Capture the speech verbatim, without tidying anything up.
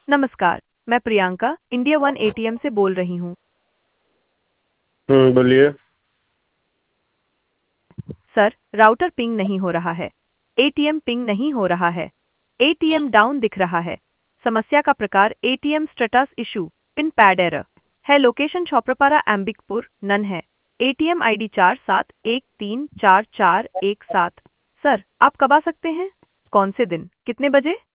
नमस्कार, मैं Priyanka India one ATM से बोल रही हूँ। हम्म, बोलिए। सर, राउटर पिंग नहीं हो रहा है। एटीएम पिंग नहीं हो रहा है। एटीएम डाउन दिख रहा है। समस्या का प्रकार ATM status issue, pin pad error है। लोकेशन छौप्रपारा एम्बिकपुर नन है। एटीएम आईडी चार सात एक तीन चार चार एक सात। सर, आप कब आ सकते हैं? कौन से दिन? कितने बजे?